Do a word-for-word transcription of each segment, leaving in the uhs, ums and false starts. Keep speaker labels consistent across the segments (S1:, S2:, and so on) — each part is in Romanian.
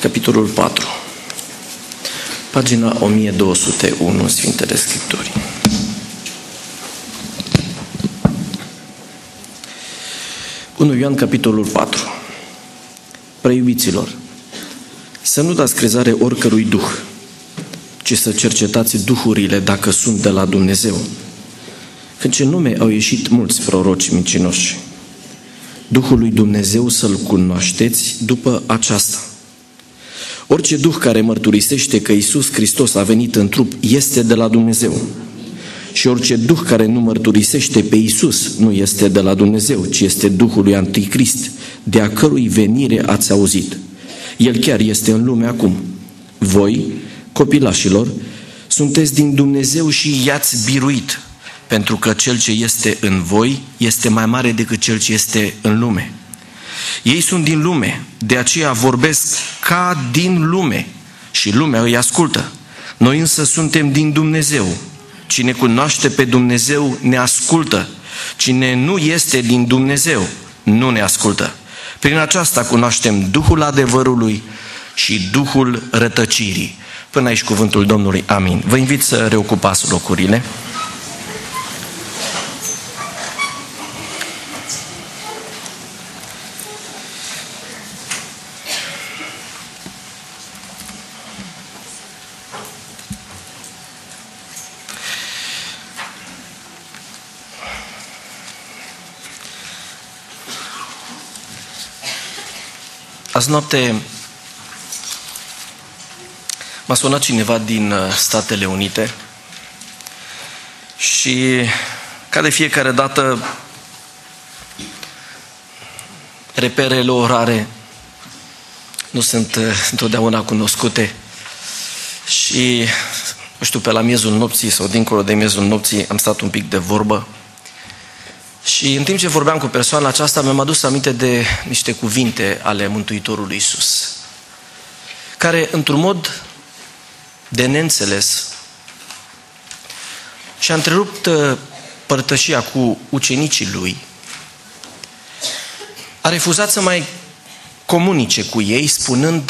S1: capitolul patru, pagina o mie două sute unu, Sfintele Scripturi. unu Ioan, capitolul patru. Preiubiților, să nu dați crezare oricărui duh, ci să cercetați duhurile dacă sunt de la Dumnezeu, căci în lume au ieșit mulți proroci mincinoși. Duhul lui Dumnezeu să-L cunoașteți după aceasta. Orice duh care mărturisește că Iisus Hristos a venit în trup este de la Dumnezeu. Și orice duh care nu mărturisește pe Iisus nu este de la Dumnezeu, ci este Duhul lui Anticrist, de a cărui venire ați auzit. El chiar este în lume acum. Voi, copilașilor, sunteți din Dumnezeu și i-ați biruit, pentru că cel ce este în voi este mai mare decât cel ce este în lume. Ei sunt din lume, de aceea vorbesc ca din lume și lumea îi ascultă. Noi însă suntem din Dumnezeu. Cine cunoaște pe Dumnezeu ne ascultă. Cine nu este din Dumnezeu nu ne ascultă. Prin aceasta cunoaștem Duhul adevărului și Duhul rătăcirii. Până aici cuvântul Domnului. Amin. Vă invit să reocupați locurile. Azi noapte m-a sunat cineva din Statele Unite și, ca de fiecare dată, reperele orare nu sunt întotdeauna cunoscute și, nu știu, pe la miezul nopții sau dincolo de miezul nopții am stat un pic de vorbă. Și în timp ce vorbeam cu persoana aceasta, mi-am adus aminte de niște cuvinte ale Mântuitorului Iisus, care, într-un mod de neînțeles, și-a întrerupt părtășia cu ucenicii lui, a refuzat să mai comunice cu ei, spunând: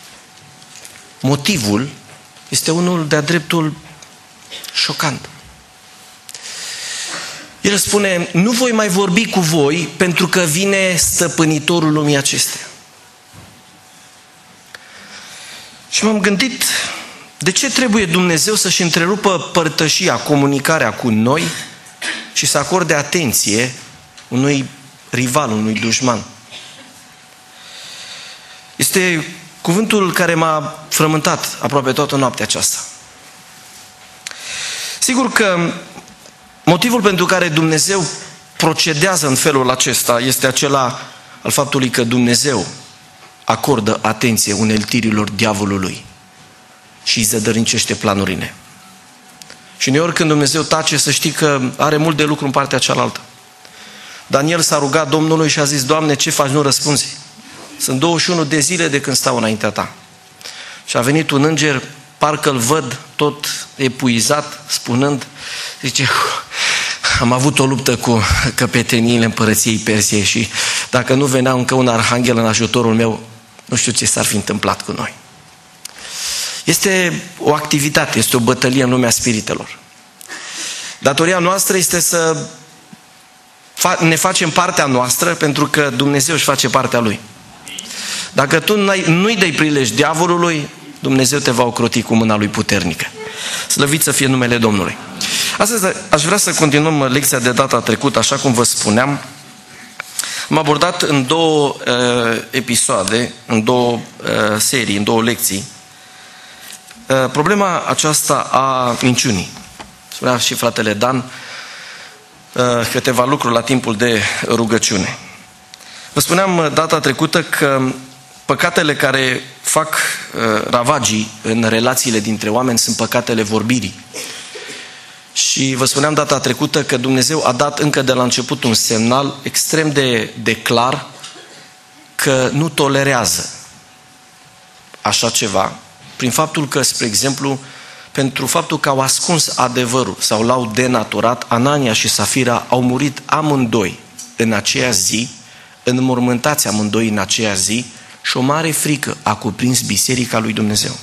S1: motivul este unul de-a dreptul șocant. El spune: nu voi mai vorbi cu voi pentru că vine stăpânitorul lumii acestea. Și m-am gândit, de ce trebuie Dumnezeu să-și întrerupă părtășia, comunicarea cu noi și să acorde atenție unui rival, unui dușman? Este cuvântul care m-a frământat aproape toată noaptea aceasta. Sigur că motivul pentru care Dumnezeu procedează în felul acesta este acela al faptului că Dumnezeu acordă atenție uneltirilor diavolului și îi zădărnicește planurile. Și uneori când Dumnezeu tace, să știi că are mult de lucru în partea cealaltă. Daniel s-a rugat Domnului și a zis: Doamne, ce faci, nu răspunzi? Sunt douăzeci și unu de zile de când stau înaintea ta. Și a venit un înger, parcă-l văd tot epuizat, spunând, zice: am avut o luptă cu căpeteniile împărăției Persiei și dacă nu venea încă un arhanghel în ajutorul meu, nu știu ce s-ar fi întâmplat cu noi. Este o activitate, este o bătălie în lumea spiritelor. Datoria noastră este să ne facem partea noastră, pentru că Dumnezeu își face partea Lui. Dacă tu nu-i dai prilej diavolului, Dumnezeu te va ocroti cu mâna Lui puternică. Slăvit să fie numele Domnului. Astăzi aș vrea să continuăm lecția de data trecută, așa cum vă spuneam. Am abordat în două uh, episoade, în două uh, serii, în două lecții, uh, problema aceasta a minciunii. Spunea și fratele Dan uh, câteva lucruri la timpul de rugăciune. Vă spuneam data trecută că păcatele care fac uh, ravagii în relațiile dintre oameni sunt păcatele vorbirii. Și vă spuneam data trecută că Dumnezeu a dat încă de la început un semnal extrem de, de clar că nu tolerează așa ceva, prin faptul că, spre exemplu, pentru faptul că au ascuns adevărul sau l-au denaturat, Anania și Safira au murit amândoi în aceea zi, înmormântați amândoi în aceea zi și o mare frică a cuprins biserica lui Dumnezeu.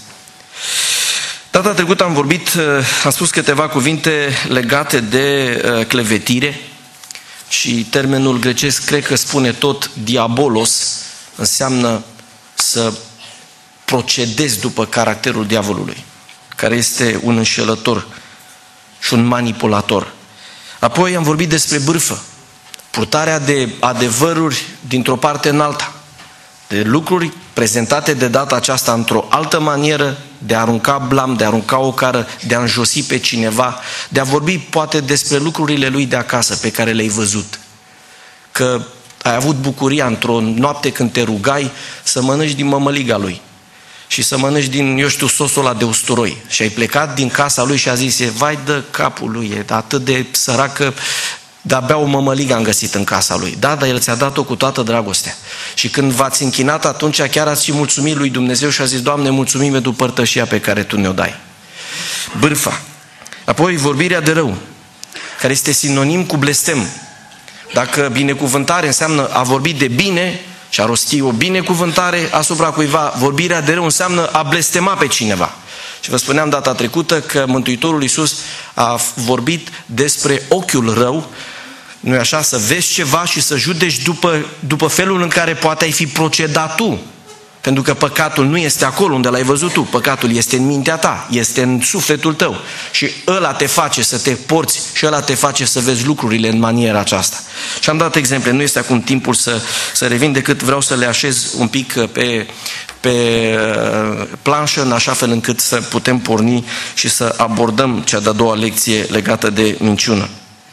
S1: Data trecută am vorbit, am spus câteva cuvinte legate de clevetire și termenul grecesc cred că spune tot, diabolos, înseamnă să procedezi după caracterul diavolului, care este un înșelător și un manipulator. Apoi am vorbit despre bârfă, purtarea de adevăruri dintr-o parte în alta, de lucruri prezentate de data aceasta într-o altă manieră, de a arunca blam, de a arunca o cară, de a înjosi pe cineva, de a vorbi poate despre lucrurile lui de acasă pe care le-ai văzut. Că ai avut bucuria într-o noapte când te rugai să mănânci din mămăliga lui și să mănânci din, eu știu, sosul ăla de usturoi. Și ai plecat din casa lui și a zis, vai de capul lui, e atât de săracă, de-abia o mămăligă am găsit în casa lui. Da, dar el ți-a dat-o cu toată dragostea. Și când v-ați închinat atunci, chiar ați și mulțumit lui Dumnezeu și a zis, Doamne, mulțumim pentru părtășia pe care Tu ne-o dai. Bârfa. Apoi vorbirea de rău, care este sinonim cu blestem. Dacă binecuvântare înseamnă a vorbi de bine și a rosti o binecuvântare asupra cuiva, vorbirea de rău înseamnă a blestema pe cineva. Și vă spuneam data trecută că Mântuitorul Iisus a vorbit despre ochiul rău, nu-i așa, să vezi ceva și să judeci după, după felul în care poate ai fi procedat tu. Pentru că păcatul nu este acolo unde l-ai văzut tu, păcatul este în mintea ta, este în sufletul tău. Și ăla te face să te porți și ăla te face să vezi lucrurile în maniera aceasta. Și am dat exemple, nu este acum timpul să, să revin, decât vreau să le așez un pic pe, pe planșă, în așa fel încât să putem porni și să abordăm cea de-a doua lecție legată de minciună.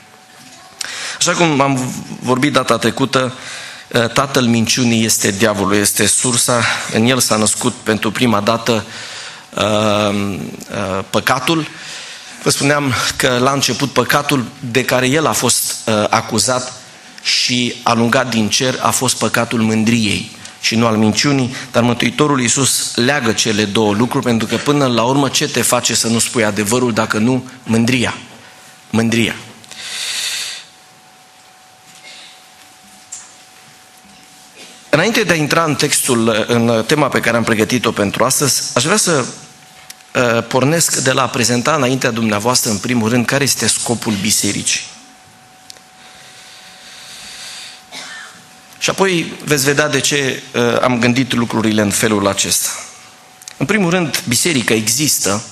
S1: Așa cum am vorbit data trecută, tatăl minciunii este diavolul, este sursa, în el s-a născut pentru prima dată uh, uh, păcatul. Vă spuneam că la început păcatul de care el a fost uh, acuzat și alungat din cer a fost păcatul mândriei și nu al minciunii, dar Mântuitorul Iisus leagă cele două lucruri, pentru că până la urmă ce te face să nu spui adevărul dacă nu mândria? Mândria. Înainte de a intra în textul, în tema pe care am pregătit-o pentru astăzi, aș vrea să uh, pornesc de la a prezenta înaintea dumneavoastră, în primul rând, care este scopul bisericii. Și apoi veți vedea de ce uh, am gândit lucrurile în felul acesta. În primul rând, biserica există,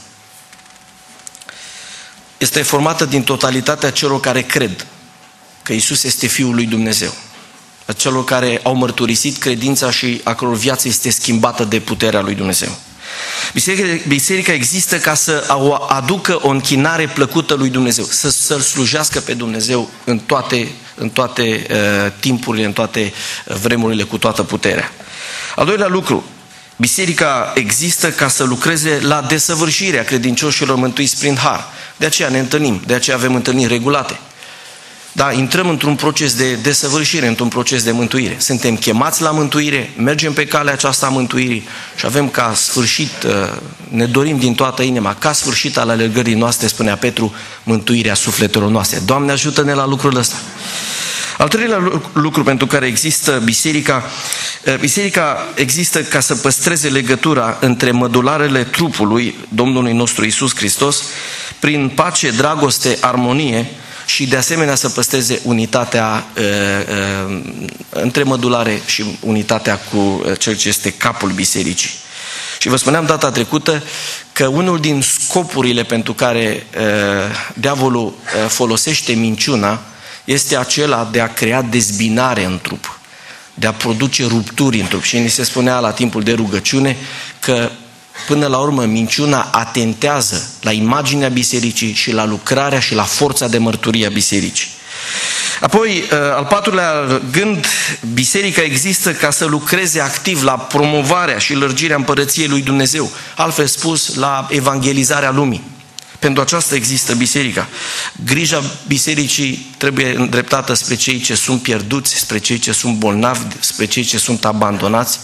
S1: este formată din totalitatea celor care cred că Iisus este Fiul lui Dumnezeu, a celor care au mărturisit credința și a căror viață este schimbată de puterea lui Dumnezeu. Biserica, biserica există ca să aducă o închinare plăcută lui Dumnezeu, să, să-L slujească pe Dumnezeu în toate, în toate uh, timpurile, în toate vremurile, cu toată puterea. Al doilea lucru, biserica există ca să lucreze la desăvârșirea credincioșilor mântuiți prin har. De aceea ne întâlnim, de aceea avem întâlniri regulate. Da, intrăm într-un proces de desăvârșire, într-un proces de mântuire. Suntem chemați la mântuire, mergem pe calea aceasta a mântuirii și avem ca sfârșit, ne dorim din toată inima, ca sfârșit al alergării noastre, spunea Petru, mântuirea sufletelor noastre. Doamne, ajută-ne la lucrul ăsta. Al treilea lucru pentru care există biserica, biserica există ca să păstreze legătura între mădularele trupului Domnului nostru Iisus Hristos, prin pace, dragoste, armonie, și de asemenea să păstreze unitatea uh, uh, între mădulare și unitatea cu cel ce este capul bisericii. Și vă spuneam data trecută că unul din scopurile pentru care uh, diavolul uh, folosește minciuna este acela de a crea dezbinare în trup, de a produce rupturi în trup. Și ni se spunea la timpul de rugăciune că până la urmă, minciuna atentează la imaginea bisericii și la lucrarea și la forța de mărturie a bisericii. Apoi, al patrulea gând, biserica există ca să lucreze activ la promovarea și lărgirea împărăției lui Dumnezeu, altfel spus, la evangelizarea lumii. Pentru aceasta există biserica. Grija bisericii trebuie îndreptată spre cei ce sunt pierduți, spre cei ce sunt bolnavi, spre cei ce sunt abandonați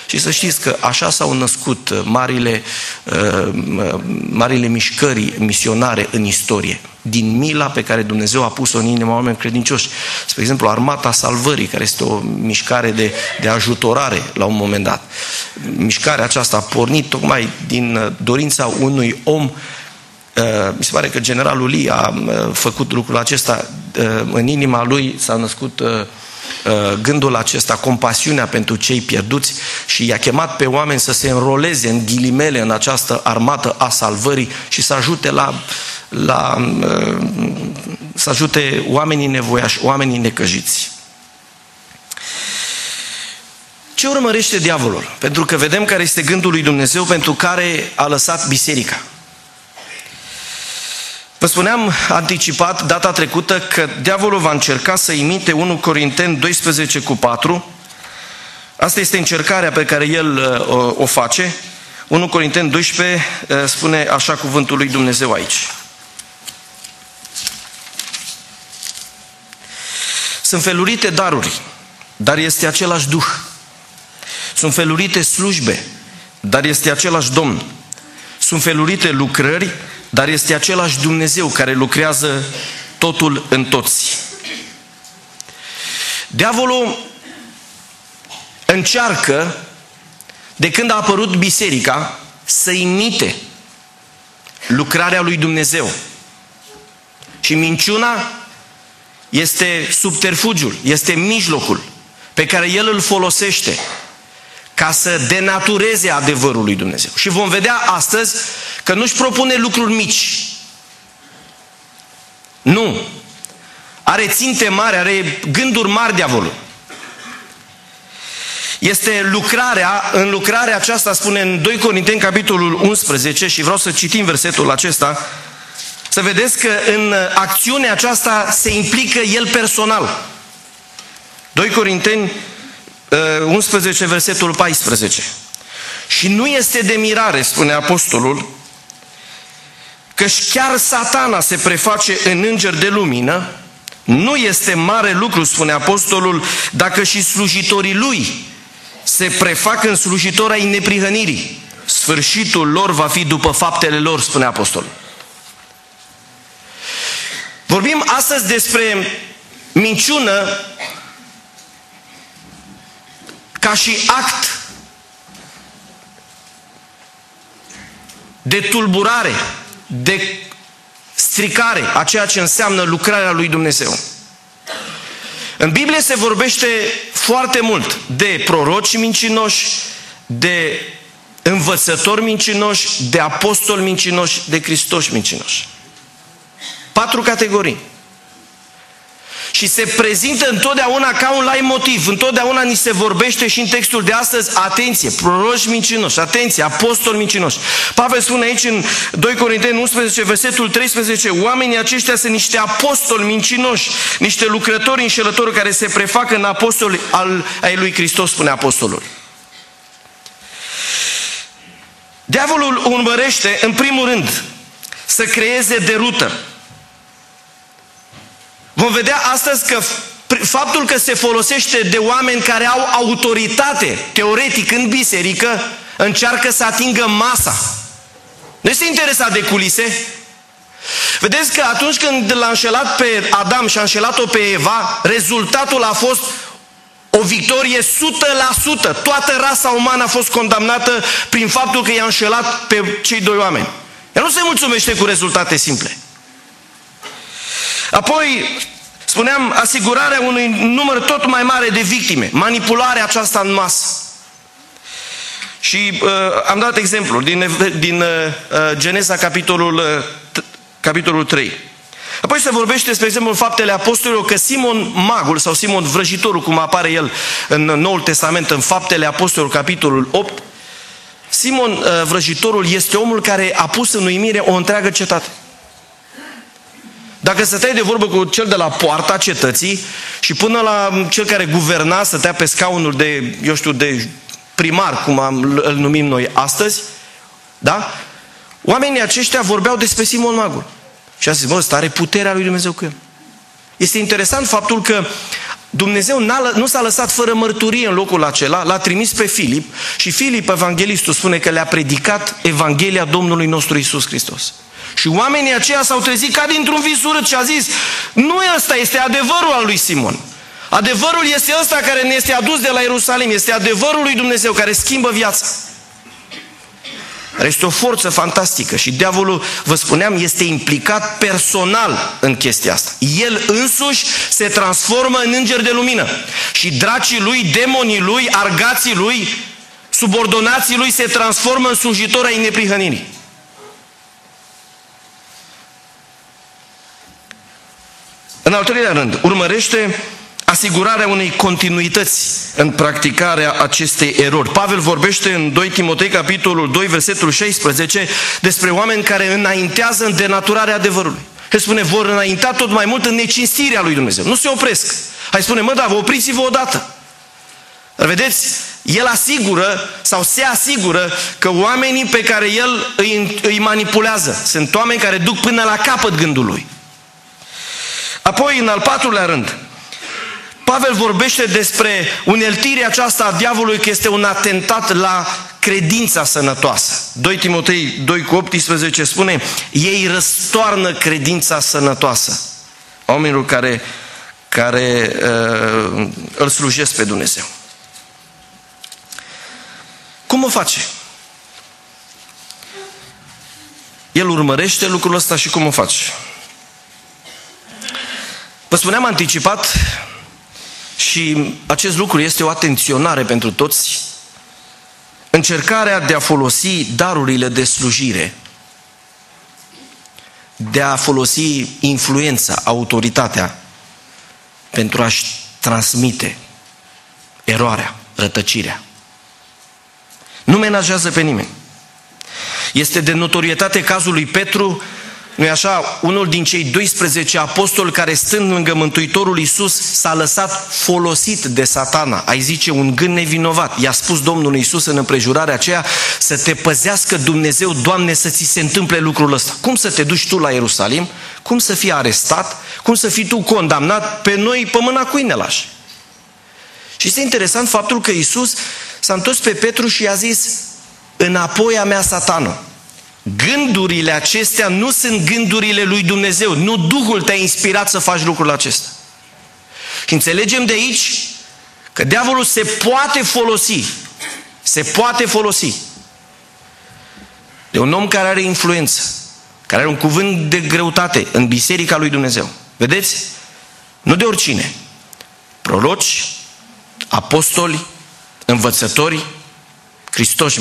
S1: Și să știți că așa s-au născut marile, marile mișcări misionare în istorie. Din mila pe care Dumnezeu a pus-o în inima oamenilor credincioși. Spre exemplu, Armata Salvării, care este o mișcare de, de ajutorare la un moment dat. Mișcarea aceasta a pornit tocmai din dorința unui om. Mi se pare că generalul Lee a făcut lucrul acesta. În inima lui s-a născut gândul acesta, compasiunea pentru cei pierduți, și i-a chemat pe oameni să se înroleze în ghilimele în această armată a salvării și să ajute la, la să ajute oamenii nevoiași, oamenii necăjiți. Ce urmărește diavolul? Pentru că vedem care este gândul lui Dumnezeu pentru care a lăsat biserica. Vă spuneam anticipat data trecută că diavolul va încerca să imite unu Corinteni doisprezece cu patru. Asta este încercarea pe care el o, o face. unu Corinteni doisprezece spune așa cuvântul lui Dumnezeu aici. Sunt felurite daruri, dar este același Duh. Sunt felurite slujbe, dar este același Domn. Sunt felurite lucrări, dar este același Dumnezeu care lucrează totul în toți. Diavolul încearcă, de când a apărut biserica, să imite lucrarea lui Dumnezeu. Și minciuna este subterfugiul, este mijlocul pe care el îl folosește ca să denatureze adevărul lui Dumnezeu. Și vom vedea astăzi că nu-și propune lucruri mici. Nu. Are ținte mari, are gânduri mari diavolul. Este lucrarea, în lucrarea aceasta spune în doi Corinteni capitolul unsprezece, și vreau să citim versetul acesta, să vedeți că în acțiunea aceasta se implică el personal. doi Corinteni unsprezece, versetul paisprezece. Și nu este de mirare, spune apostolul, căci chiar Satana se preface în înger de lumină. Nu este mare lucru, spune apostolul, dacă și slujitorii lui se prefac în slujitori ai neprihănirii. Sfârșitul lor va fi după faptele lor, spune apostolul. Vorbim astăzi despre minciună ca și act de tulburare, de stricare a ceea ce înseamnă lucrarea lui Dumnezeu. În Biblie se vorbește foarte mult de proroci mincinoși, de învățători mincinoși, de apostoli mincinoși, de Hristoși mincinoși. Patru categorii. Și se prezintă întotdeauna ca un leitmotiv. Întotdeauna ni se vorbește și în textul de astăzi, atenție, proroci mincinoși, atenție, apostoli mincinoși. Pavel spune aici în doi Corinteni unsprezece, versetul treisprezece, oamenii aceștia sunt niște apostoli mincinoși, niște lucrători înșelători care se prefac în apostoli al, ai lui Hristos, spune apostolul. Diavolul urmărește, în primul rând, să creeze derută. Vom vedea astăzi că faptul că se folosește de oameni care au autoritate, teoretic, în biserică, încearcă să atingă masa. Nu este interesat de culise. Vedeți că atunci când l-a înșelat pe Adam și a înșelat-o pe Eva, rezultatul a fost o victorie o sută la sută. Toată rasa umană a fost condamnată prin faptul că i-a înșelat pe cei doi oameni. El nu se mulțumește cu rezultate simple. Apoi, spuneam, asigurarea unui număr tot mai mare de victime, manipularea aceasta în masă. Și uh, am dat exemplu din, din uh, Geneza, capitolul, uh, capitolul trei. Apoi se vorbește, spre exemplu, în Faptele Apostolilor, că Simon Magul sau Simon Vrăjitorul, cum apare el în Noul Testament, în Faptele Apostolilor, capitolul opt, Simon uh, Vrăjitorul este omul care a pus în uimire o întreagă cetate. Dacă stăteai de vorbă cu cel de la poarta cetății și până la cel care guverna, stătea pe scaunul de, eu știu, de primar, cum am, îl numim noi astăzi, da? Oamenii aceștia vorbeau despre Simon Magul. Și a zis, bă, ăsta are puterea lui Dumnezeu cu el. Este interesant faptul că Dumnezeu nu s-a lăsat fără mărturie în locul acela, l-a trimis pe Filip și Filip, evanghelistul, spune că le-a predicat Evanghelia Domnului nostru Iisus Hristos. Și oamenii aceia s-au trezit ca dintr-un vis urât și a zis, nu ăsta este adevărul al lui Simon. Adevărul este ăsta care ne este adus de la Ierusalim, este adevărul lui Dumnezeu care schimbă viața. Este o forță fantastică și diavolul, vă spuneam, este implicat personal în chestia asta. El însuși se transformă în înger de lumină și dracii lui, demonii lui, argații lui, subordonații lui se transformă în slujitori ai neprihănirii. În al treilea rând, urmărește asigurarea unei continuități în practicarea acestei erori. Pavel vorbește în doi Timotei, capitolul doi, versetul șaisprezece, despre oameni care înaintează în denaturarea adevărului. El spune, vor înainta tot mai mult în necinstirea lui Dumnezeu. Nu se opresc. Hai spune, mă, da, vă opriți-vă odată. Dar vedeți, el asigură sau se asigură că oamenii pe care el îi, îi manipulează sunt oameni care duc până la capăt gândul lui. Apoi, în al patrulea rând, Pavel vorbește despre uneltirea aceasta a diavolului, că este un atentat la credința sănătoasă. doi Timotei doi cu optsprezece spune, ei răstoarnă credința sănătoasă. Oamenilor care, care uh, îl slujesc pe Dumnezeu. Cum o face? El urmărește lucrul ăsta și cum o face? Vă spuneam anticipat, și acest lucru este o atenționare pentru toți, încercarea de a folosi darurile de slujire, de a folosi influența, autoritatea pentru a-și transmite eroarea, rătăcirea. Nu menajează pe nimeni. Este de notorietate cazul lui Petru, nu-i așa? Unul din cei doisprezece apostoli care, stând lângă Mântuitorul Iisus, s-a lăsat folosit de Satana. Ai zice, un gând nevinovat. I-a spus Domnul Iisus în împrejurarea aceea, să te păzească Dumnezeu, Doamne, să ți se întâmple lucrul ăsta. Cum să te duci tu la Ierusalim? Cum să fii arestat? Cum să fii tu condamnat? Pe noi, pe mâna cui ne lași? Și este interesant faptul că Iisus s-a întors pe Petru și i-a zis, înapoi a mea, Satană. Gândurile acestea nu sunt gândurile lui Dumnezeu. Nu Duhul te-a inspirat să faci lucrul acesta. Și înțelegem de aici că diavolul se poate folosi, se poate folosi de un om care are influență, care are un cuvânt de greutate în biserica lui Dumnezeu. Vedeți? Nu de oricine. Proroci, apostoli, învățători, Hristoși.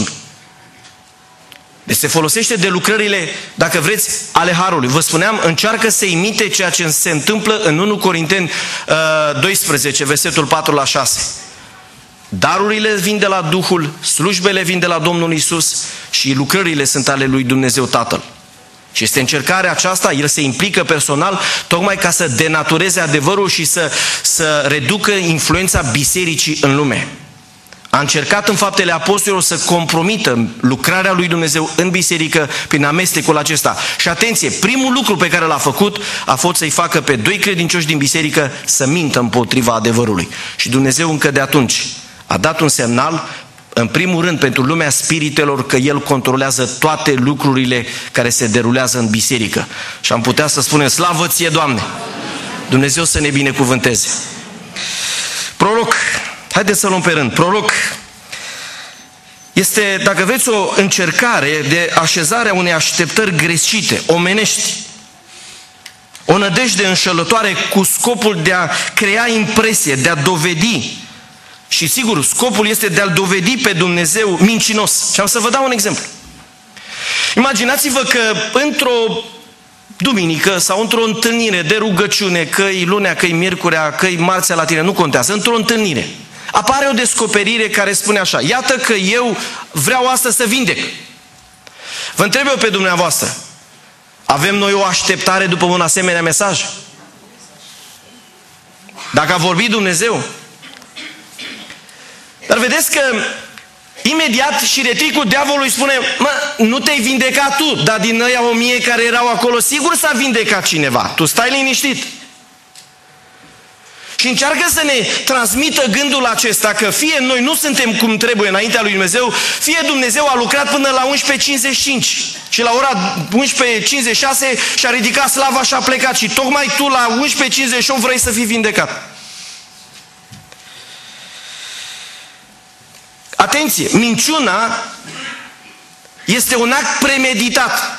S1: Deci se folosește de lucrările, dacă vreți, ale Harului. Vă spuneam, încearcă să imite ceea ce se întâmplă în unu Corinteni doisprezece, versetul patru la șase. Darurile vin de la Duhul, slujbele vin de la Domnul Iisus și lucrările sunt ale lui Dumnezeu Tatăl. Și este încercarea aceasta, el se implică personal tocmai ca să denatureze adevărul și să, să reducă influența bisericii în lume. A încercat în Faptele Apostolilor să compromită lucrarea lui Dumnezeu în biserică prin amestecul acesta. Și atenție, primul lucru pe care l-a făcut a fost să-i facă pe doi credincioși din biserică să mintă împotriva adevărului. Și Dumnezeu încă de atunci a dat un semnal, în primul rând pentru lumea spiritelor, că El controlează toate lucrurile care se derulează în biserică. Și am putea să spunem, slavă ție, Doamne! Dumnezeu să ne binecuvânteze. Proroc. Haideți să luăm pe rând. Proroc este, dacă vreți, o încercare de așezare a unei așteptări greșite, omenești. O nădejde înșelătoare cu scopul de a crea impresie, de a dovedi. Și sigur, scopul este de a-L dovedi pe Dumnezeu mincinos. Și am să vă dau un exemplu. Imaginați-vă că într-o duminică sau într-o întâlnire de rugăciune, că-i lunea, că-i miercurea, că-i marțea la tine, nu contează, într-o întâlnire apare o descoperire care spune așa, iată că eu vreau astăzi să vindec. Vă întreb eu pe dumneavoastră, avem noi o așteptare după un asemenea mesaj? Dacă a vorbit Dumnezeu? Dar vedeți că imediat și reticul diavolului spune, mă, nu te-ai vindecat tu, dar din ăia o mie care erau acolo, sigur s-a vindecat cineva, tu stai liniștit. și încearcă să ne transmită gândul acesta că fie noi nu suntem cum trebuie înaintea lui Dumnezeu, fie Dumnezeu a lucrat până la unsprezece cincizeci și cinci și la ora unsprezece cincizeci și șase și-a ridicat slava și a plecat și tocmai tu la unsprezece cincizeci și opt vrei să fii vindecat. Atenție! Minciuna este un act premeditat.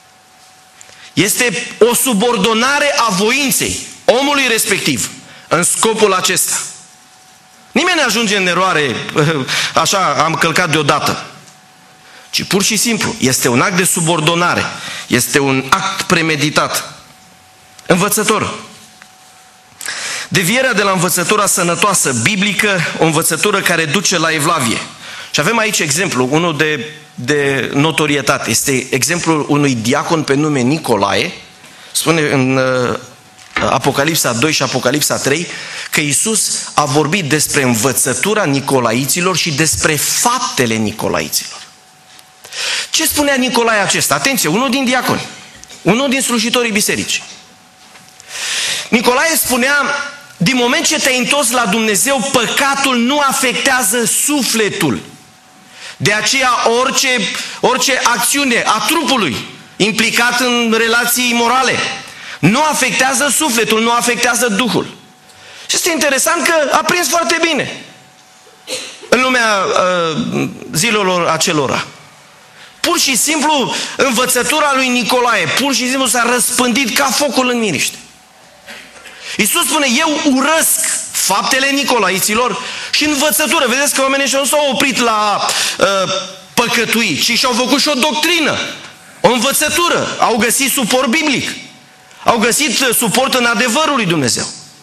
S1: Este o subordonare a voinței omului respectiv în scopul acesta. Nimeni nu ajunge în eroare, așa am călcat deodată, ci pur și simplu este un act de subordonare, este un act premeditat. Învățător. Devierea de la învățătura sănătoasă biblică, o învățătură care duce la evlavie. Și avem aici exemplu, unul de, de notorietate. Este exemplul unui diacon pe nume Nicolae. Spune în uh, Apocalipsa doi și Apocalipsa trei că Iisus a vorbit despre învățătura nicolaiților și despre faptele nicolaiților. Ce spunea Nicolae acesta? Atenție, unul din diaconi, unul din slujitorii bisericii. Nicolae spunea: din moment ce te-ai întors la Dumnezeu, păcatul nu afectează sufletul. De aceea orice, orice acțiune a trupului implicat în relații imorale nu afectează sufletul, nu afectează Duhul. Și este interesant că a prins foarte bine în lumea uh, zilelor acelora. Pur și simplu învățătura lui Nicolae pur și simplu s-a răspândit ca focul în miriște. Iisus spune: eu urăsc faptele nicolaiților și învățătură. Vedeți că oamenii ăștia nu s-au oprit la uh, păcătui, ci și-au făcut și o doctrină, o învățătură. Au găsit suport biblic, au găsit suport în adevărul lui Dumnezeu.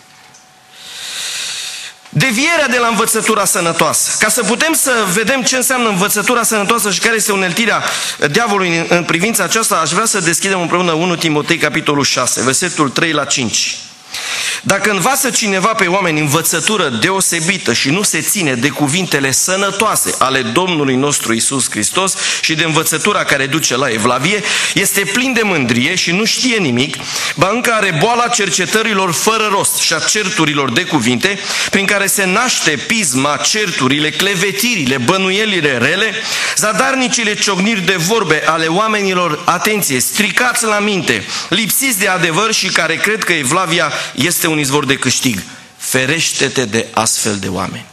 S1: Devierea de la învățătura sănătoasă. Ca să putem să vedem ce înseamnă învățătura sănătoasă și care este uneltirea diavolului în privința aceasta, aș vrea să deschidem împreună unu Timotei, capitolul șase, versetul trei la cinci. Dacă învață cineva pe oameni învățătură deosebită și nu se ține de cuvintele sănătoase ale Domnului nostru Iisus Hristos și de învățătura care duce la evlavie, este plin de mândrie și nu știe nimic, ba încă are boala cercetărilor fără rost și a certurilor de cuvinte, prin care se naște pisma, certurile, clevetirile, bănuielile rele, zadarnicile ciocniri de vorbe ale oamenilor, atenție, stricați la minte, lipsiți de adevăr și care cred că evlavia este un izvor de câștig. Ferește-te de astfel de oameni.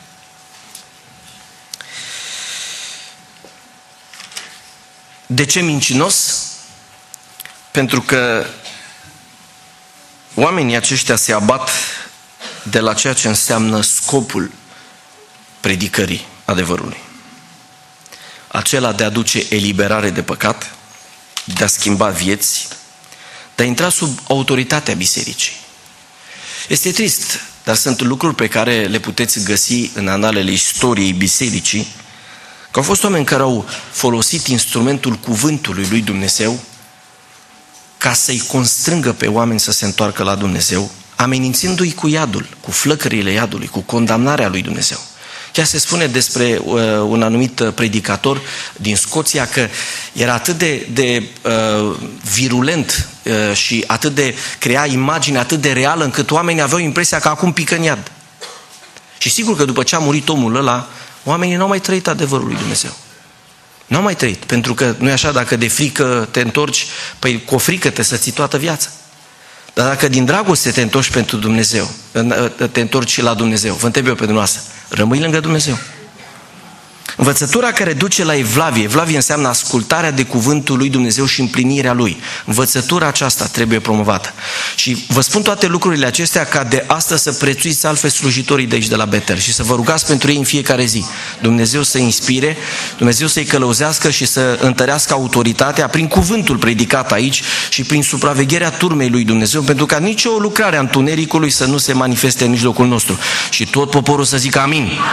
S1: De ce mincinos? Pentru că oamenii aceștia se abat de la ceea ce înseamnă scopul predicării adevărului. Acela de a aduce eliberare de păcat, de a schimba vieți, de a intra sub autoritatea bisericii. Este trist, dar sunt lucruri pe care le puteți găsi în analele istoriei bisericii, că au fost oameni care au folosit instrumentul cuvântului lui Dumnezeu ca să-i constrângă pe oameni să se întoarcă la Dumnezeu, amenințându-i cu iadul, cu flăcările iadului, cu condamnarea lui Dumnezeu. Chiar se spune despre uh, un anumit predicator din Scoția că era atât de, de uh, virulent uh, și atât de crea imagine atât de reală încât oamenii aveau impresia că acum pică în iad. Și sigur că după ce a murit omul ăla, oamenii n-au mai trăit adevărul lui Dumnezeu. N-au mai trăit, pentru că nu e așa, dacă de frică te întorci, păi cu o frică te să ții toată viața. Dar dacă din dragoste te întorci pentru Dumnezeu, te întorci și la Dumnezeu, vă întreb eu pe dumneavoastră, rămâi lângă Dumnezeu. Învățătura care duce la evlavie, evlavie înseamnă ascultarea de cuvântul lui Dumnezeu și împlinirea lui. Învățătura aceasta trebuie promovată. Și vă spun toate lucrurile acestea ca de astăzi să prețuiți altfel slujitorii de aici de la Betel și să vă rugați pentru ei în fiecare zi. Dumnezeu să inspire, Dumnezeu să-i călăuzească și să întărească autoritatea prin cuvântul predicat aici și prin supravegherea turmei lui Dumnezeu, pentru ca nicio lucrare a întunericului să nu se manifeste în mijlocul nostru. Și tot poporul să zică amin. Amin.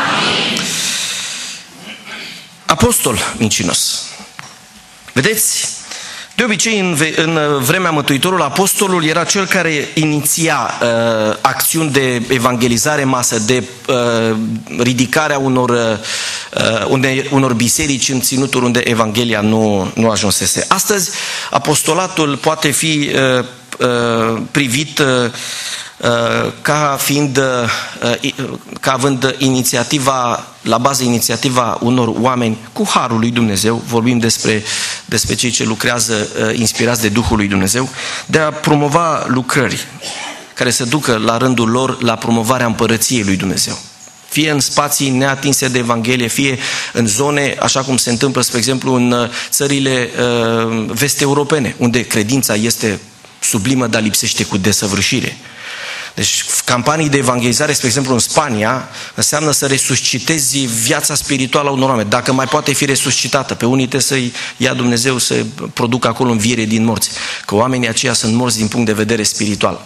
S1: Apostol mincinos. Vedeți, de obicei în, în vremea Mântuitorului, apostolul era cel care iniția uh, acțiuni de evangelizare masă, de uh, ridicarea unor, uh, unde, unor biserici în ținuturi unde Evanghelia nu, nu ajunsese. Astăzi, apostolatul poate fi uh, uh, privit uh, ca fiind, ca având inițiativa, la bază inițiativa unor oameni cu harul lui Dumnezeu, vorbim despre, despre cei ce lucrează inspirați de Duhul lui Dumnezeu, de a promova lucrări care să ducă la rândul lor la promovarea împărăției lui Dumnezeu. Fie în spații neatinse de Evanghelie, fie în zone, așa cum se întâmplă, spre exemplu, în țările vest-europene, unde credința este sublimă, dar lipsește cu desăvârșire. Deci campanii de evangelizare, spre exemplu în Spania, înseamnă să resuscitezi viața spirituală a unor oameni. Dacă mai poate fi resuscitată, pe unii trebuie să-i ia Dumnezeu să producă acolo înviere din morți. Că oamenii aceia sunt morți din punct de vedere spiritual.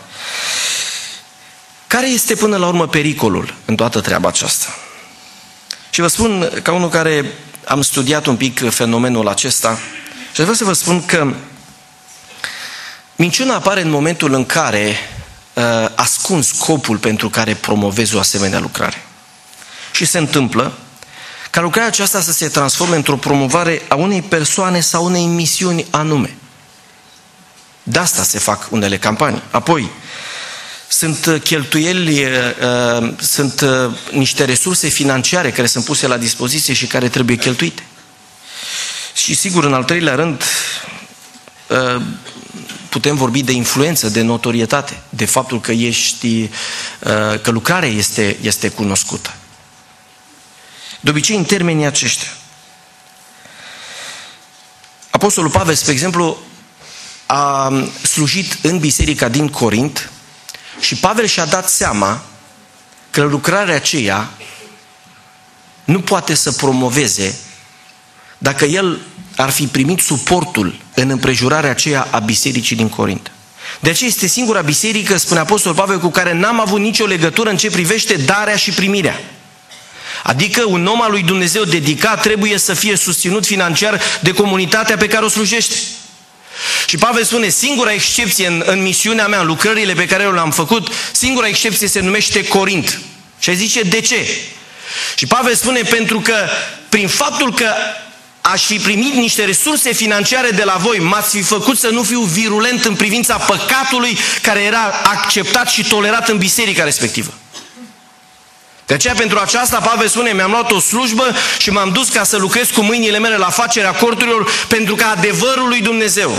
S1: Care este până la urmă pericolul în toată treaba aceasta? Și vă spun, ca unul care am studiat un pic fenomenul acesta, și vreau să vă spun că minciuna apare în momentul în care uh, ascund scopul pentru care promovezi o asemenea lucrare. Și se întâmplă ca lucrarea aceasta să se transforme într-o promovare a unei persoane sau unei misiuni anume. De asta se fac unele campanii. Apoi, sunt cheltuieli, uh, sunt uh, niște resurse financiare care sunt puse la dispoziție și care trebuie cheltuite. Și sigur, în al treilea rând, uh, putem vorbi de influență, de notorietate, de faptul că ești, că lucrarea este, este cunoscută. De obicei, în termenii aceștia. Apostolul Pavel, spre exemplu, a slujit în biserica din Corint și Pavel și-a dat seama că lucrarea aceea nu poate să promoveze dacă el ar fi primit suportul în împrejurarea aceea a bisericii din Corint. De aceea este singura biserică, spune Apostolul Pavel, cu care n-am avut nicio legătură în ce privește darea și primirea. Adică un om al lui Dumnezeu dedicat trebuie să fie susținut financiar de comunitatea pe care o slujește. Și Pavel spune, singura excepție în, în misiunea mea, în lucrările pe care le-am făcut, singura excepție se numește Corint. Și zice, de ce? Și Pavel spune, pentru că prin faptul că aș fi primit niște resurse financiare de la voi, m-ați fi făcut să nu fiu virulent în privința păcatului care era acceptat și tolerat în biserica respectivă. De aceea, pentru aceasta, Pavel spune, mi-am luat o slujbă și m-am dus ca să lucrez cu mâinile mele la facerea corturilor, pentru ca adevărul lui Dumnezeu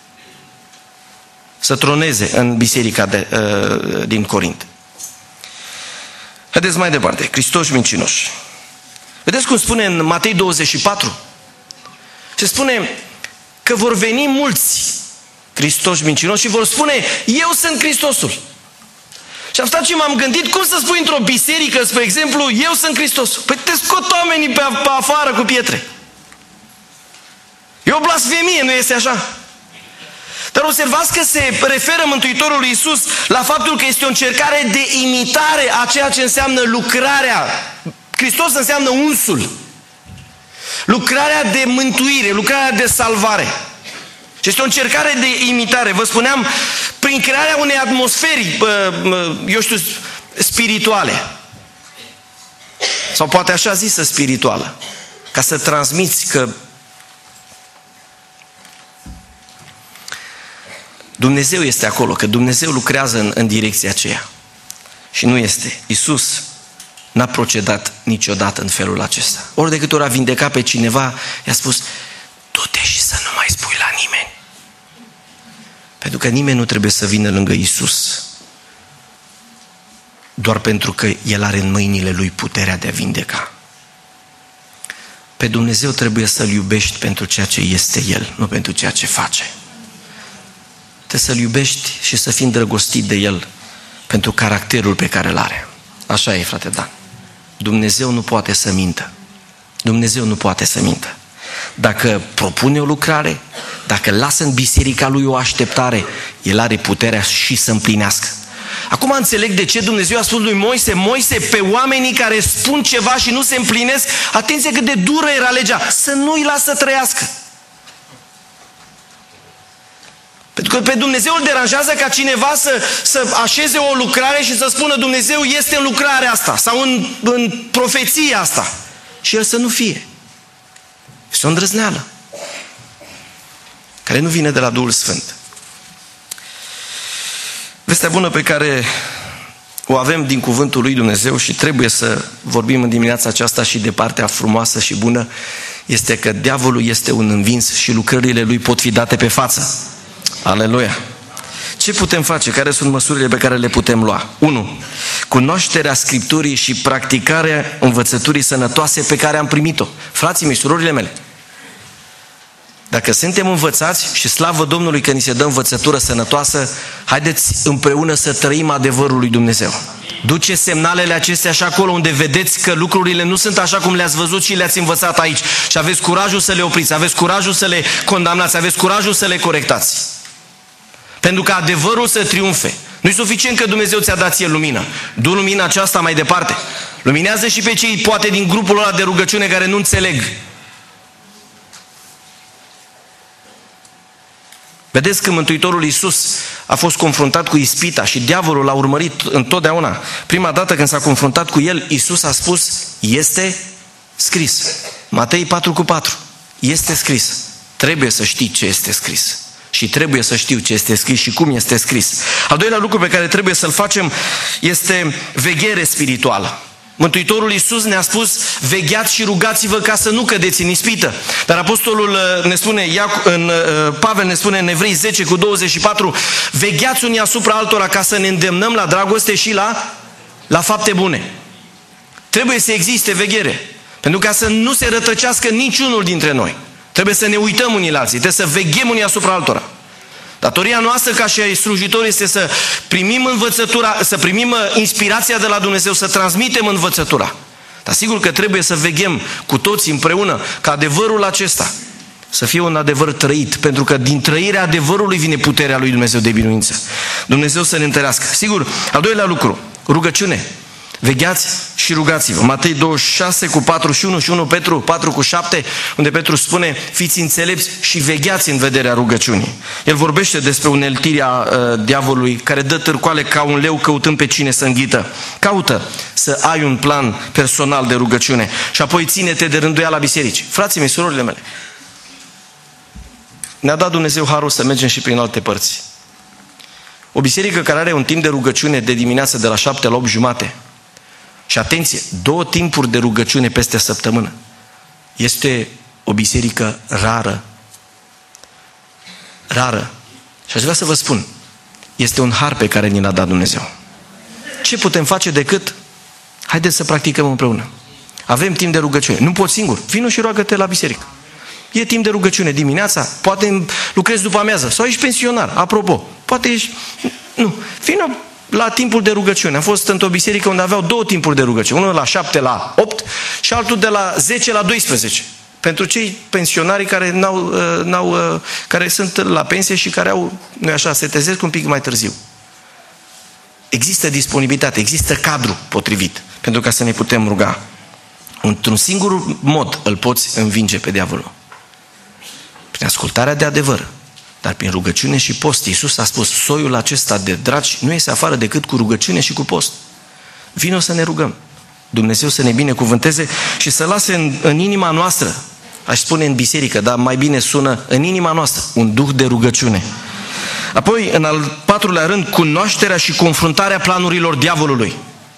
S1: să troneze în biserica de, uh, din Corint. Haideți mai departe, Hristoși mincinoși. Vedeți cum spune în Matei douăzeci și patru? Se spune că vor veni mulți Hristoși mincinoși și vor spune, eu sunt Hristosul. Și am stat și m-am gândit, cum să spui într-o biserică, spre exemplu, eu sunt Hristosul? Păi te scot oamenii pe, pe afară cu pietre. E o blasfemie, nu este așa? Dar observați că se referă Mântuitorul lui Iisus la faptul că este o încercare de imitare a ceea ce înseamnă lucrarea. Hristos înseamnă unsul. Lucrarea de mântuire, lucrarea de salvare. Și este o încercare de imitare. Vă spuneam, prin crearea unei atmosferi, eu știu, spirituale. Sau poate așa zisă spirituală. Ca să transmiți că Dumnezeu este acolo, că Dumnezeu lucrează în, în direcția aceea. Și nu este. Iisus n-a procedat niciodată în felul acesta. Ori de câte ori a vindecat pe cineva, i-a spus, du-te și să nu mai spui la nimeni. Pentru că nimeni nu trebuie să vină lângă Iisus doar pentru că El are în mâinile Lui puterea de a vindeca. Pe Dumnezeu trebuie să-L iubești pentru ceea ce este El, nu pentru ceea ce face. Trebuie să-L iubești și să fii îndrăgostit de El pentru caracterul pe care îl are. Așa e, frate Dan. Dumnezeu nu poate să mintă. Dumnezeu nu poate să mintă. Dacă propune o lucrare, dacă lasă în biserica Lui o așteptare, El are puterea și să împlinească. Acum înțeleg de ce Dumnezeu a spus lui Moise, Moise, pe oamenii care spun ceva și nu se împlinesc, atenție cât de dură era legea, să nu-i lasă trăiască. Pentru că pe Dumnezeu îl deranjează ca cineva să, să așeze o lucrare și să spună Dumnezeu este în lucrarea asta sau în, în profeția asta. Și el să nu fie. Este o îndrăzneală care nu vine de la Duhul Sfânt. Vestea bună pe care o avem din cuvântul lui Dumnezeu și trebuie să vorbim în dimineața aceasta și de partea frumoasă și bună, este că diavolul este un învins și lucrările lui pot fi date pe față. Aleluia! Ce putem face? Care sunt măsurile pe care le putem lua? unu. Cunoașterea Scripturii și practicarea învățăturii sănătoase pe care am primit-o. Frații mei, surorile mele, dacă suntem învățați și slavă Domnului că ni se dă învățătură sănătoasă, haideți împreună să trăim adevărul lui Dumnezeu. Duceți semnalele acestea și acolo unde vedeți că lucrurile nu sunt așa cum le-ați văzut și le-ați învățat aici. Și aveți curajul să le opriți, aveți curajul să le condamnați, aveți curajul să le corectați. Pentru că adevărul să triumfe. Nu-i suficient că Dumnezeu ți-a dat ție lumină. Du lumina aceasta mai departe. Luminează și pe cei poate din grupul ăla de rugăciune care nu înțeleg. Vedeți că Mântuitorul Iisus a fost confruntat cu ispita și diavolul l-a urmărit întotdeauna. Prima dată când s-a confruntat cu el, Iisus a spus, este scris. Matei patru cu patru. Este scris. Trebuie să știi ce este scris. Și trebuie să știu ce este scris și cum este scris. Al doilea lucru pe care trebuie să-l facem este veghere spirituală. Mântuitorul Iisus ne-a spus, vegheați și rugați-vă ca să nu cădeți în ispită. Dar apostolul ne spune, în, Pavel ne spune în Evrei zece cu douăzeci și patru, vegheați unii asupra altora ca să ne îndemnăm la dragoste și la, la fapte bune. Trebuie să existe veghere. Pentru ca să nu se rătăcească niciunul dintre noi. Trebuie să ne uităm unii la alții, trebuie să veghem unii asupra altora. Datoria noastră ca și slujitori este să primim învățătura, să primim inspirația de la Dumnezeu, să transmitem învățătura. Dar sigur că trebuie să veghem cu toți împreună ca adevărul acesta să fie un adevăr trăit, pentru că din trăirea adevărului vine puterea lui Dumnezeu de biruință. Dumnezeu să ne întărească. Sigur, al doilea lucru, rugăciune. Vegheați și rugați-vă. Matei douăzeci și șase cu patruzeci și unu și unu Petru patru cu șapte, unde Petru spune, fiți înțelepți și vegheați în vederea rugăciunii. El vorbește despre uneltirea uh, diavolului care dă târcoale ca un leu căutând pe cine să înghită. Caută să ai un plan personal de rugăciune și apoi ține-te de rânduiala bisericii. Frații mei, surorile mele, ne-a dat Dumnezeu harul să mergem și prin alte părți. O biserică care are un timp de rugăciune de dimineață de la șapte la opt jumate. Și atenție, două timpuri de rugăciune peste săptămână. Este o biserică rară. Rară. Și aș vrea să vă spun, este un har pe care ni l-a dat Dumnezeu. Ce putem face decât? Haideți să practicăm împreună. Avem timp de rugăciune. Nu poți singur. Vino și roagă-te la biserică. E timp de rugăciune dimineața, poate lucrezi după amiază sau ești pensionar. Apropo, poate ești... Nu, vino la timpul de rugăciune. Am fost într-o biserică unde aveau două timpuri de rugăciune. Unul la șapte la opt și altul de la zece la doisprezece. Pentru cei pensionari care, n-au, n-au, care sunt la pensie și care au, nu așa, se trezesc un pic mai târziu. Există disponibilitate, există cadru potrivit pentru ca să ne putem ruga. Într-un singur mod îl poți învinge pe diavolul. Prin ascultarea de adevăr. Dar prin rugăciune și post. Iisus a spus, soiul acesta de dragi nu iese afară decât cu rugăciune și cu post. Vino să ne rugăm. Dumnezeu să ne binecuvânteze și să lase în, în inima noastră, aș spune în biserică, dar mai bine sună în inima noastră, un duh de rugăciune. Apoi, în al patrulea rând, cunoașterea și confruntarea planurilor diavolului.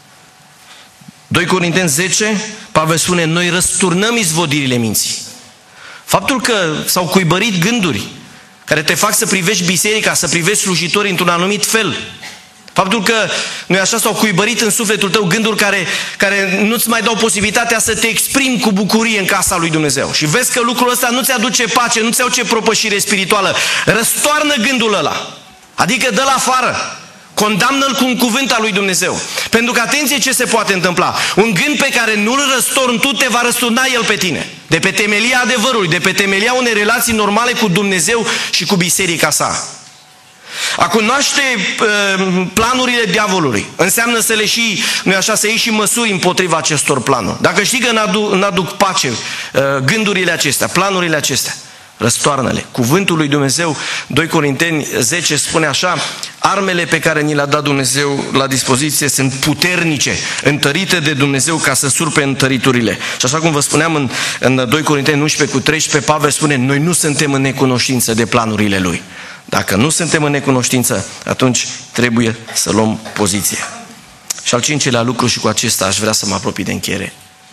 S1: doi Corinteni zece, Pavel spune, noi răsturnăm izvodirile minții. Faptul că s-au cuibărit gânduri care te fac să privești biserica, să privești slujitorii într-un anumit fel. Faptul că, nu-i așa, s-au cuibărit în sufletul tău gânduri care, care nu-ți mai dau posibilitatea să te exprimi cu bucurie în casa lui Dumnezeu. Și vezi că lucrul ăsta nu ți aduce pace, nu ți aduce propășire spirituală. Răstoarnă gândul ăla. Adică dă-l afară. Condamnă-l cu un cuvânt al lui Dumnezeu. Pentru că, atenție ce se poate întâmpla. Un gând pe care nu-l răstorni tu, te va răsturna el pe tine. De pe temelia adevărului, de pe temelia unei relații normale cu Dumnezeu și cu biserica sa. A cunoaște uh, planurile diavolului înseamnă să le și, nu așa, să iei și măsuri împotriva acestor planuri. Dacă știi că n-aduc, n-aduc pace uh, gândurile acestea, planurile acestea, răstoarnă-le. Cuvântul lui Dumnezeu, doi Corinteni zece spune așa, armele pe care ni le-a dat Dumnezeu la dispoziție sunt puternice, întărite de Dumnezeu ca să surpe întăriturile. Și așa cum vă spuneam în, în doi Corinteni unsprezece cu treisprezece, Pavel spune, noi nu suntem în necunoștință de planurile Lui. Dacă nu suntem în necunoștință, atunci trebuie să luăm poziție. Și al cincilea lucru, și cu acesta aș vrea să mă apropii de încheiere.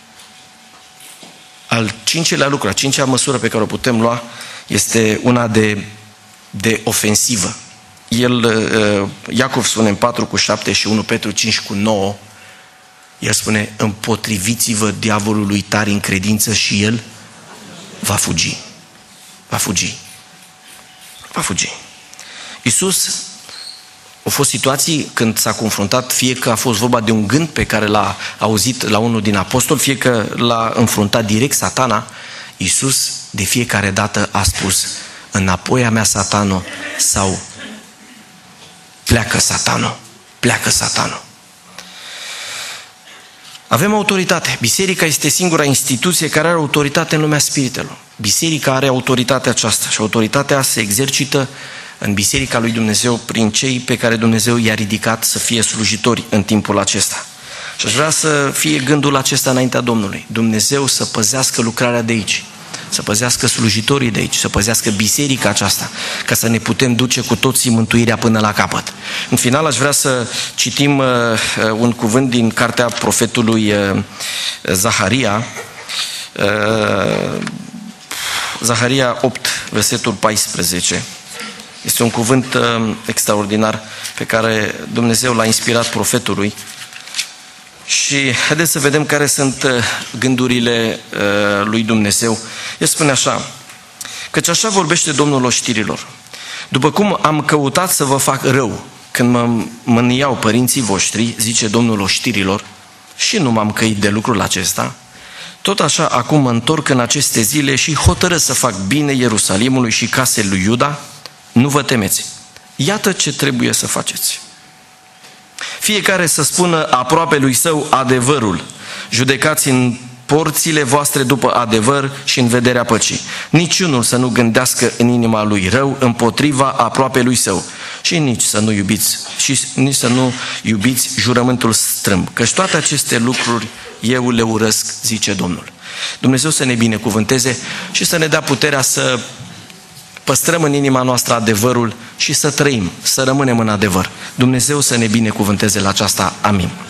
S1: Al cincilea lucru, a cincea măsură pe care o putem lua este una de, de ofensivă. El, Iacov spune în patru cu șapte și unu Petru cinci cu nouă, el spune: împotriviți-vă diavolului tare în credință și el va fugi. Va fugi. Va fugi. Iisus, au fost situații când s-a confruntat, fie că a fost vorba de un gând pe care l-a auzit la unul din apostoli, fie că l-a înfruntat direct Satana, Iisus de fiecare dată a spus: înapoi a mea, Satano, sau pleacă, Satano, pleacă, Satano. Avem autoritate. Biserica este singura instituție care are autoritate în lumea spiritelor. Biserica are autoritatea aceasta și autoritatea se exercită în Biserica lui Dumnezeu prin cei pe care Dumnezeu i-a ridicat să fie slujitori în timpul acesta. Și aș vrea să fie gândul acesta înaintea Domnului. Dumnezeu să păzească lucrarea de aici, să păzească slujitorii de aici, să păzească biserica aceasta, ca să ne putem duce cu toții mântuirea până la capăt. În final aș vrea să citim uh, un cuvânt din cartea profetului uh, Zaharia, uh, Zaharia opt, versetul paisprezece. Este un cuvânt uh, extraordinar pe care Dumnezeu l-a inspirat profetului. Și haideți să vedem care sunt uh, gândurile uh, lui Dumnezeu. El spune așa: căci așa vorbește Domnul oștirilor. După cum am căutat să vă fac rău când mă mâniau părinții voștri, zice Domnul oștirilor, și nu m-am căit de lucrul acesta, tot așa acum mă întorc în aceste zile și hotărăsc să fac bine Ierusalimului și casei lui Iuda. Nu vă temeți. Iată ce trebuie să faceți. Fiecare să spună aproape lui său adevărul. Judecați în porțile voastre după adevăr și în vederea păcii. Niciunul să nu gândească în inima lui rău împotriva aproape lui său. Și nici să nu iubiți, și nici să nu iubiți jurământul strâmb. Căci toate aceste lucruri eu le urăsc, zice Domnul. Dumnezeu să ne binecuvânteze și să ne dea puterea să păstrăm în inima noastră adevărul și să trăim, să rămânem în adevăr. Dumnezeu să ne binecuvânteze la aceasta. Amin.